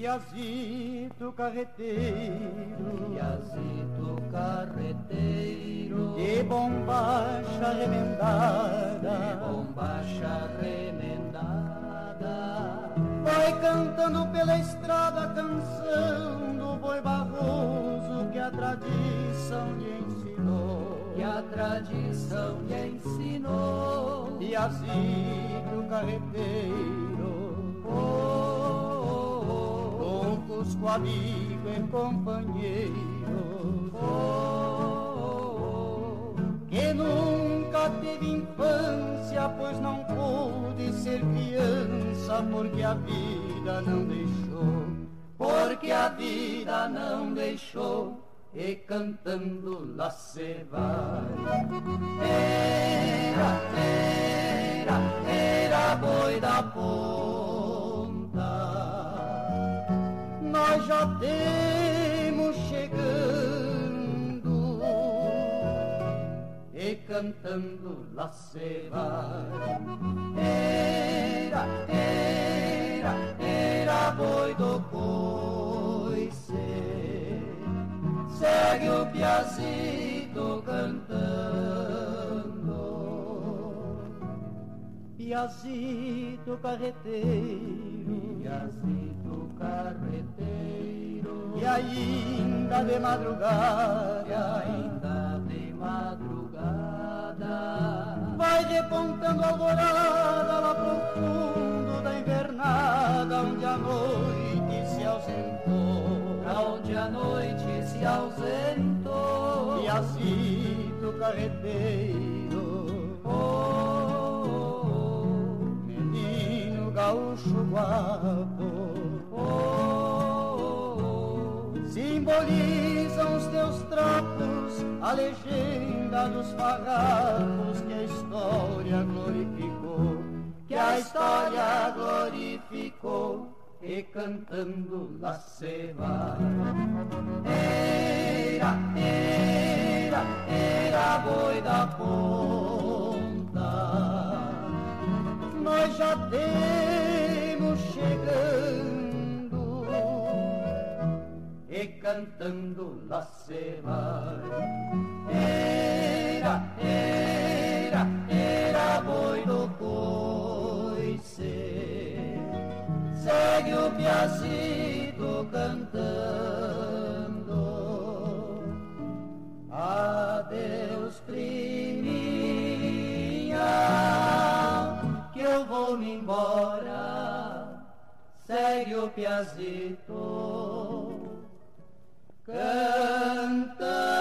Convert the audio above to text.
Piazito carreteiro, Piazito carreteiro, de bombacha remendada, de bombacha remendada, vai cantando pela estrada a canção do boi barroso que a tradição lhe ensinou, que a tradição lhe ensinou. Piazito carreteiro, com Cusco amigo e companheiro, que nunca teve infância, pois não pôde ser criança, porque a vida não deixou, porque a vida não deixou, e cantando lá se vai. Era boi da ponta, nós já temos chegando, e cantando lá se vai. Era boi do coice, segue o Piazito cantando. Piazito carreteiro, Piazito carreteiro, e ainda de madrugada, vai repontando a alvorada lá pro fundo da invernada, onde a noite se ausentou, onde a noite se ausentou. Piazito carreteiro, menino gaúcho guapo, simbolizam os teus trapos a legenda dos farrapos que a história glorificou, que a história glorificou, e cantando lá se vai. Era boi da ponta, nós já temos chegando, e cantando lá se vai. Era boi do coice, segue o Piazito cantando. Adeus, priminha, que eu vou me embora, segue o Piazito cantando.